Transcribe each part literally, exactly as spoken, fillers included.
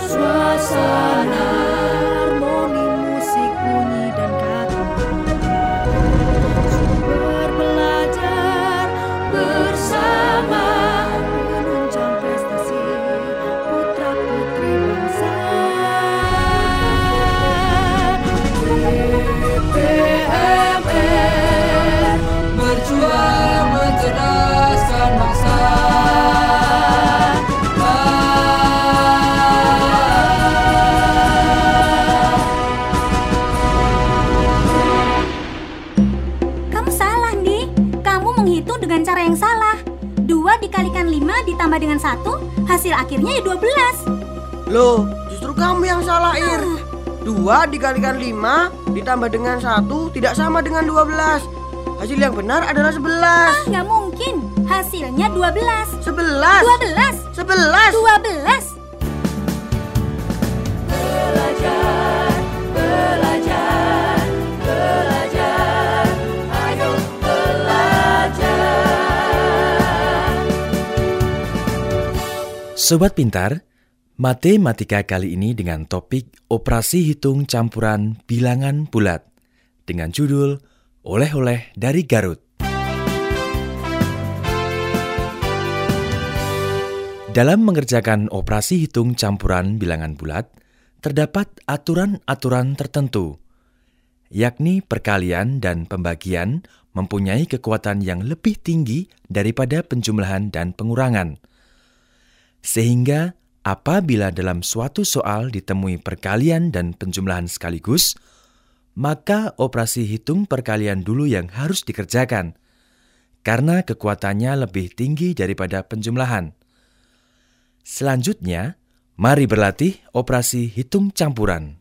Suasana harmoni musik bunyi dan kata, sumber belajar bersama menunjang prestasi putra putri bangsa. D P M R berjuang mencerdaskan bangsa. Dengan cara yang salah. Dua dikalikan lima ditambah dengan satu, hasil akhirnya ya dua belas. Loh, justru kamu yang salah, Ir. Dua dikalikan lima ditambah dengan satu tidak sama dengan dua belas. Hasil yang benar adalah sebelas. Ah, nggak mungkin. Hasilnya dua belas. Sebelas. Dua belas. Sebelas. Dua belas. Belajar, belajar, belajar. Ayo Sobat Pintar, matematika kali ini dengan topik operasi hitung campuran bilangan bulat dengan judul Oleh-oleh dari Garut. Dalam mengerjakan operasi hitung campuran bilangan bulat, terdapat aturan-aturan tertentu, yakni perkalian dan pembagian mempunyai kekuatan yang lebih tinggi daripada penjumlahan dan pengurangan. Sehingga apabila dalam suatu soal ditemui perkalian dan penjumlahan sekaligus, maka operasi hitung perkalian dulu yang harus dikerjakan, karena kekuatannya lebih tinggi daripada penjumlahan. Selanjutnya, mari berlatih operasi hitung campuran.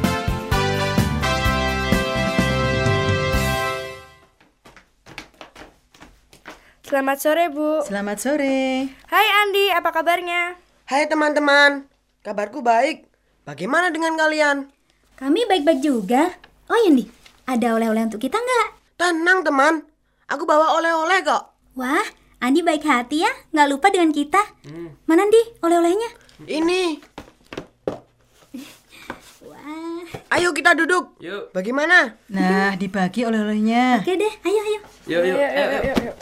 Selamat sore, Bu. Selamat sore. Hai Andi, apa kabarnya? Hai teman-teman, kabarku baik. Bagaimana dengan kalian? Kami baik-baik juga. Oh Yandi, ada oleh-oleh untuk kita nggak? Tenang teman, aku bawa oleh-oleh kok. Wah, Andi baik hati ya, nggak lupa dengan kita. Hmm. Mana Andi, oleh-olehnya? Ini. Wah. Ayo kita duduk. Yuk. Bagaimana? Nah, dibagi oleh-olehnya. Oke deh, ayo, ayo. Yuk, yuk, yuk, yuk, yuk, yuk.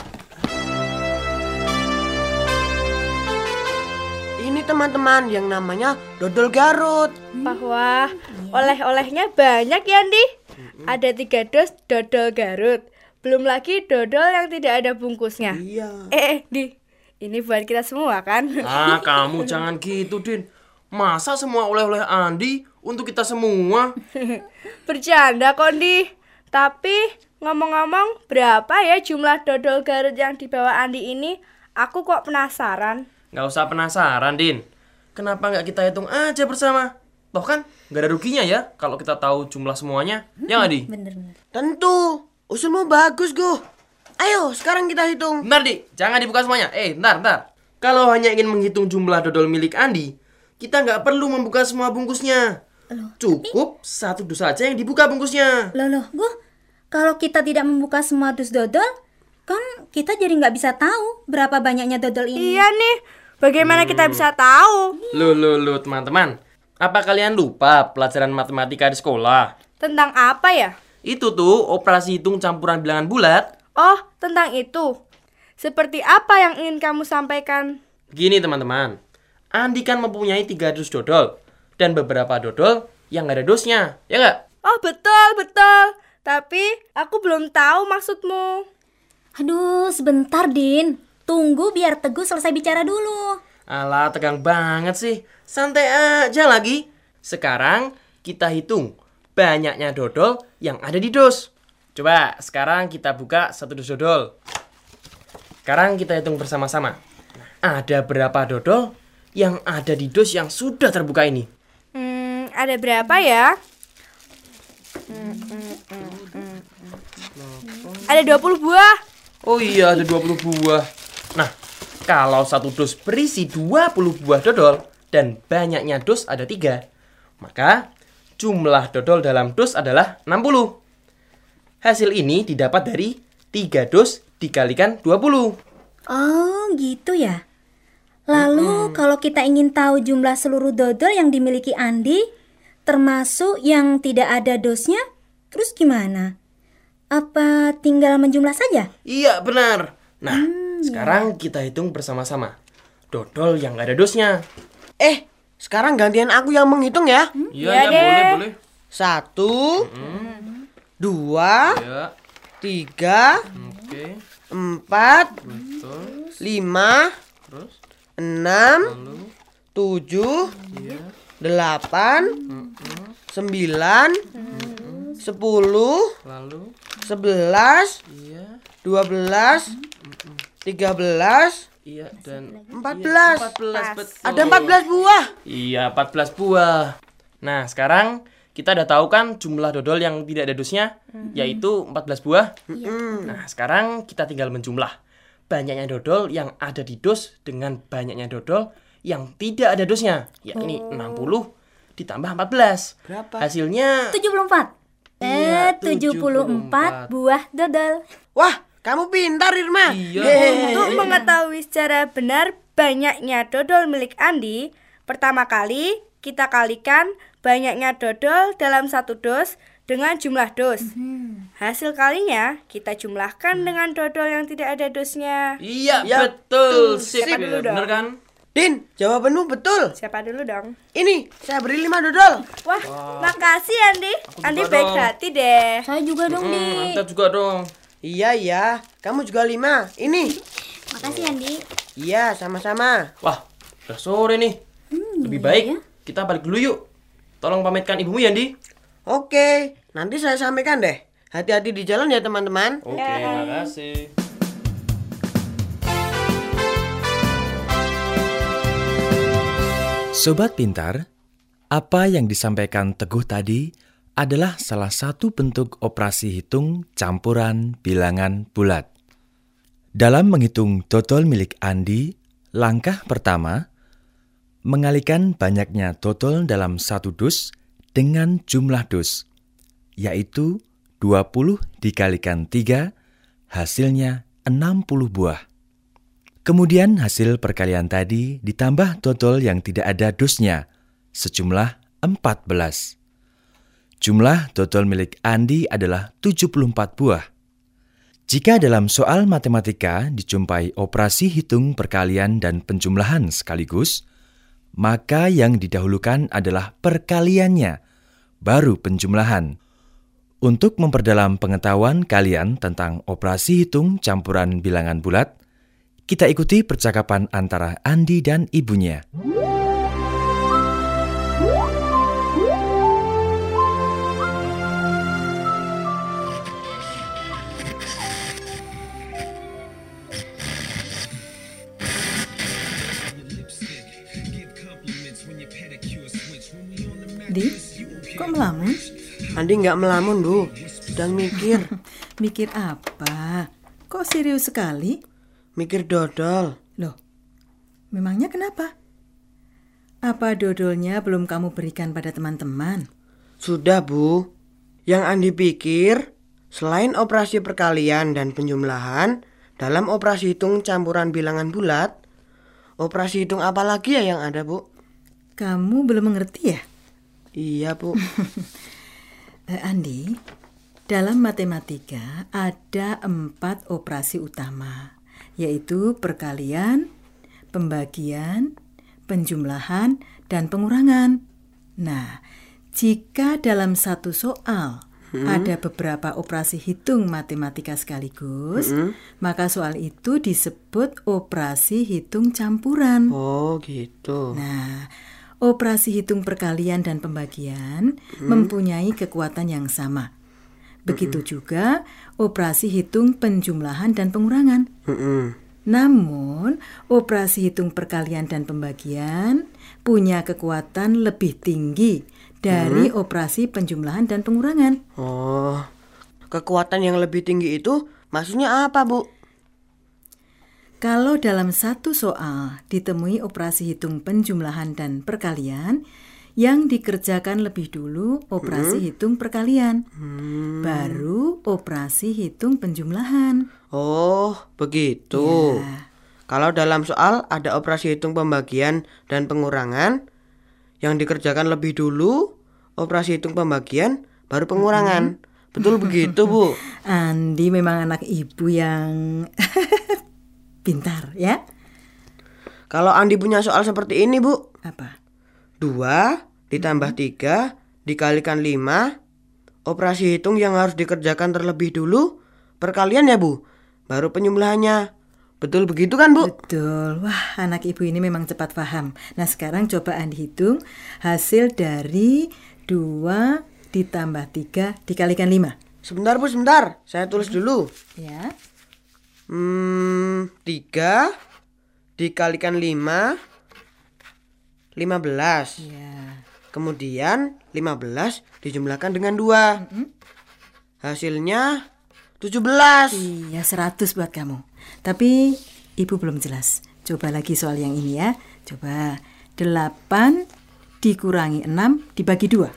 Ini teman-teman yang namanya dodol Garut. Wah, oleh-olehnya banyak ya, Andi. Ada tiga dus dodol Garut. Belum lagi dodol yang tidak ada bungkusnya. Iya. Eh, eh, Di. Ini buat kita semua kan? Ah, kamu jangan gitu, Din. Masa semua oleh-oleh Andi untuk kita semua? Bercanda kok, Di. Tapi ngomong-ngomong, berapa ya jumlah dodol Garut yang dibawa Andi ini? Aku kok penasaran. Nggak usah penasaran, Din. Kenapa nggak kita hitung aja bersama? Toh kan nggak ada ruginya ya kalau kita tahu jumlah semuanya. Hmm, ya nggak, Di? Bener-bener. Tentu. Usulmu bagus, Gu. Ayo, sekarang kita hitung. Bentar, Di. Jangan dibuka semuanya. Eh, bentar, bentar. Kalau hanya ingin menghitung jumlah dodol milik Andi, kita nggak perlu membuka semua bungkusnya. Loh, Cukup tapi... satu dus saja yang dibuka bungkusnya. Loh, loh, Gu. Kalau kita tidak membuka semua dus dodol, kan kita jadi nggak bisa tahu berapa banyaknya dodol ini. Iya nih, bagaimana hmm. kita bisa tahu? Loh, loh, loh, teman-teman. Apa kalian lupa pelajaran matematika di sekolah? Tentang apa ya? Itu tuh operasi hitung campuran bilangan bulat. Oh, tentang itu. Seperti apa yang ingin kamu sampaikan? Gini teman-teman, Andi kan mempunyai tiga dus dodol dan beberapa dodol yang nggak ada dusnya, ya nggak? Oh betul, betul. Tapi aku belum tahu maksudmu. Aduh, sebentar, Din. Tunggu biar Teguh selesai bicara dulu. Alah, tegang banget sih. Santai aja lagi. Sekarang kita hitung banyaknya dodol yang ada di dus. Coba sekarang kita buka satu dus dodol. Sekarang kita hitung bersama-sama. Ada berapa dodol yang ada di dus yang sudah terbuka ini? Hmm, ada berapa ya? Hmm, hmm, hmm, hmm. Ada dua puluh buah. Oh iya, ada dua puluh buah. Nah, kalau satu dus berisi dua puluh buah dodol dan banyaknya dus ada tiga, maka jumlah dodol dalam dus adalah enam puluh. Hasil ini didapat dari tiga dus dikalikan dua puluh. Oh, gitu ya. Lalu kalau kita ingin tahu jumlah seluruh dodol yang dimiliki Andi, termasuk yang tidak ada dosnya, terus gimana? Apa tinggal menjumlah saja? Iya, benar. Nah, sekarang kita hitung bersama-sama. Dodol yang nggak ada dosnya. Eh, sekarang gantian aku yang menghitung ya. Iya, Ya ya, deh. boleh, boleh. Satu, dua, Ya, tiga, oke. empat, Betul. lima, Terus, enam, lalu, tujuh, iya. delapan, sembilan, sepuluh, Lalu, sebelas, iya. dua belas, tiga belas, Iya, dan empat iya, belas. empat belas, betul. Ada empat belas buah. Iya, empat belas buah. Nah, sekarang kita udah tahu kan jumlah dodol yang tidak ada dosnya, yaitu empat belas buah. Nah, sekarang kita tinggal menjumlah banyaknya dodol yang ada di dos dengan banyaknya dodol yang tidak ada dosnya, yakni enam puluh ditambah empat belas. Berapa? Hasilnya tujuh puluh empat. Iya, Eh, tujuh puluh empat buah dodol. Wah, kamu pintar Irma. Iya. Untuk mengetahui secara benar banyaknya dodol milik Andi, pertama kali kita kalikan banyaknya dodol dalam satu dos dengan jumlah dos. Hasil kalinya kita jumlahkan dengan dodol yang tidak ada dosnya. Iya, Ya, betul. Sip, Siapa dulu dong? bener kan? Din, jawabanmu betul. Siapa dulu dong? Ini, saya beri lima dodol. Wah, makasih Andi. Andi juga baik dong. hati deh. Saya juga dong, Hmm, Di. Anda juga dong. Iya, iya. Kamu juga lima. Ini. Makasih, Andi. Iya, sama-sama. Wah, udah sore nih. Lebih baik kita balik dulu yuk. Tolong pamitkan ibumu ya, Andi. Oke, nanti saya sampaikan deh. Hati-hati di jalan ya, teman-teman. Oke, makasih. Sobat pintar, apa yang disampaikan Teguh tadi adalah salah satu bentuk operasi hitung campuran bilangan bulat. Dalam menghitung dodol milik Andi, langkah pertama, mengalikan banyaknya dodol dalam satu dus dengan jumlah dus, yaitu dua puluh dikalikan tiga, hasilnya enam puluh buah. Kemudian hasil perkalian tadi ditambah dodol yang tidak ada dosnya, sejumlah empat belas. Jumlah dodol milik Andi adalah tujuh puluh empat buah. Jika dalam soal matematika dijumpai operasi hitung perkalian dan penjumlahan sekaligus, maka yang didahulukan adalah perkaliannya, baru penjumlahan. Untuk memperdalam pengetahuan kalian tentang operasi hitung campuran bilangan bulat, kita ikuti percakapan antara Andi dan ibunya. Di, kok melamun? Andi nggak melamun, Bu. Sedang mikir. Mikir apa? Kok serius sekali? Mikir dodol. Loh, memangnya kenapa? Apa dodolnya belum kamu berikan pada teman-teman? Sudah, Bu. Yang Andi pikir, selain operasi perkalian dan penjumlahan, dalam operasi hitung campuran bilangan bulat, operasi hitung apa lagi ya yang ada, Bu? Kamu belum mengerti ya? Iya, Bu. Eh, Andi, dalam matematika ada empat operasi utama, yaitu perkalian, pembagian, penjumlahan, dan pengurangan. Nah, jika dalam satu soal hmm. ada beberapa operasi hitung matematika sekaligus, hmm. maka soal itu disebut operasi hitung campuran. Oh, gitu. Nah, operasi hitung perkalian dan pembagian hmm. mempunyai kekuatan yang sama. Begitu hmm. juga operasi hitung penjumlahan dan pengurangan. Hmm. Namun, operasi hitung perkalian dan pembagian punya kekuatan lebih tinggi dari hmm. operasi penjumlahan dan pengurangan. Oh, kekuatan yang lebih tinggi itu maksudnya apa, Bu? Kalau dalam satu soal ditemui operasi hitung penjumlahan dan perkalian, yang dikerjakan lebih dulu operasi hmm. hitung perkalian, hmm. baru operasi hitung penjumlahan. Oh, begitu. Ya. Kalau dalam soal ada operasi hitung pembagian dan pengurangan, yang dikerjakan lebih dulu operasi hitung pembagian, baru pengurangan. Betul begitu, Bu? Andi memang anak ibu yang pintar, ya? Kalau Andi punya soal seperti ini, Bu. Apa? Dua ditambah tiga dikalikan lima, operasi hitung yang harus dikerjakan terlebih dulu, perkalian ya, Bu? Baru penyumlahannya. Betul begitu kan, Bu? Betul. Wah, anak ibu ini memang cepat paham. Nah, sekarang coba Andi hitung hasil dari dua ditambah tiga dikalikan lima. Sebentar, Bu, sebentar. Saya tulis dulu. Ya. Hmm, tiga dikalikan lima, lima belas. Ya. Kemudian lima belas dijumlahkan dengan dua. Mm-mm. Hasilnya tujuh belas. Iya, seratus buat kamu. Tapi ibu belum jelas. Coba lagi soal yang ini ya. Coba delapan dikurangi enam dibagi dua.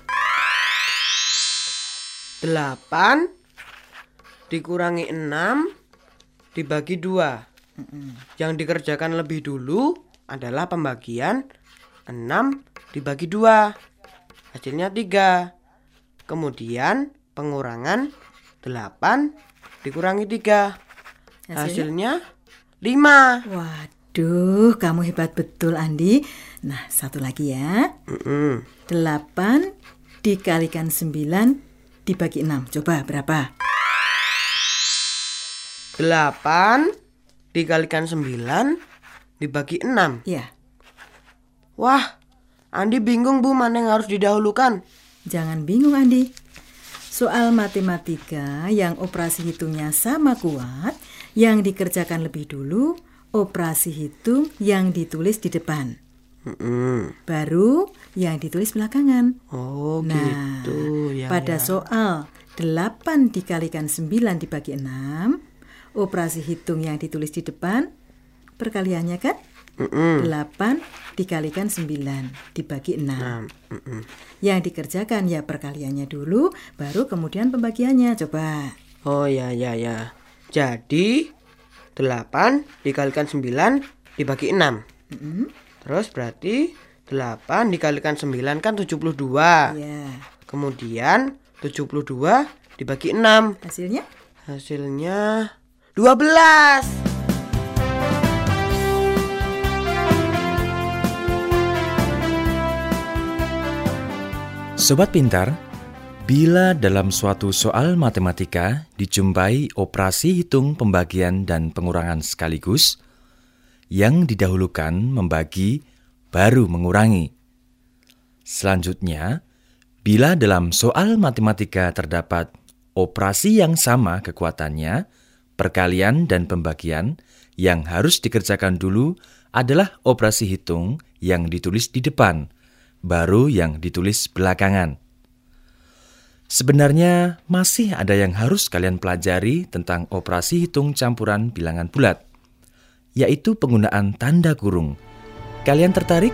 delapan dikurangi enam dibagi dua. Yang dikerjakan lebih dulu adalah pembagian enam dibagi dua. Hasilnya tiga. Kemudian pengurangan delapan dikurangi tiga. Hasilnya lima. Waduh, kamu hebat betul, Andi. Nah, satu lagi ya. Mm-mm. delapan dikalikan sembilan dibagi enam. Coba berapa? delapan dikalikan sembilan dibagi enam. Ya, Wah, Andi bingung, Bu, mana yang harus didahulukan. jangan bingung, Andi. Soal matematika yang operasi hitungnya sama kuat, yang dikerjakan lebih dulu, operasi hitung yang ditulis di depan. Mm-mm. Baru yang ditulis belakangan. Oh, Nah, gitu ya. pada ya. soal delapan dikalikan sembilan dibagi enam, operasi hitung yang ditulis di depan, perkaliannya kan? Mm-mm. delapan dikalikan sembilan dibagi enam. Nah, mm-mm. Yang dikerjakan ya perkaliannya dulu, baru kemudian pembagiannya. Coba. Oh ya ya ya. Jadi delapan dikalikan sembilan dibagi enam. Mm-mm. Terus berarti delapan dikalikan sembilan kan tujuh puluh dua. Ya, Kemudian tujuh puluh dua dibagi enam. hasilnya? Hasilnya dua belas. Sobat pintar, bila dalam suatu soal matematika dijumpai operasi hitung pembagian dan pengurangan sekaligus, yang didahulukan membagi baru mengurangi. Selanjutnya, bila dalam soal matematika terdapat operasi yang sama kekuatannya, perkalian dan pembagian yang harus dikerjakan dulu adalah operasi hitung yang ditulis di depan, baru yang ditulis belakangan. Sebenarnya masih ada yang harus kalian pelajari tentang operasi hitung campuran bilangan bulat, yaitu penggunaan tanda kurung. Kalian tertarik?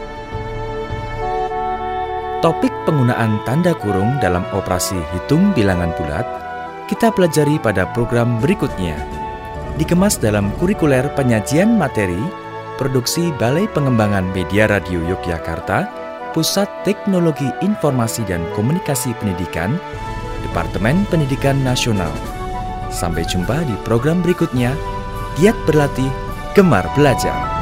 Topik penggunaan tanda kurung dalam operasi hitung bilangan bulat kita pelajari pada program berikutnya. Dikemas dalam kurikuler penyajian materi, produksi Balai Pengembangan Media Radio Yogyakarta, Pusat Teknologi Informasi dan Komunikasi Pendidikan, Departemen Pendidikan Nasional. Sampai jumpa di program berikutnya. Giat berlatih, gemar belajar.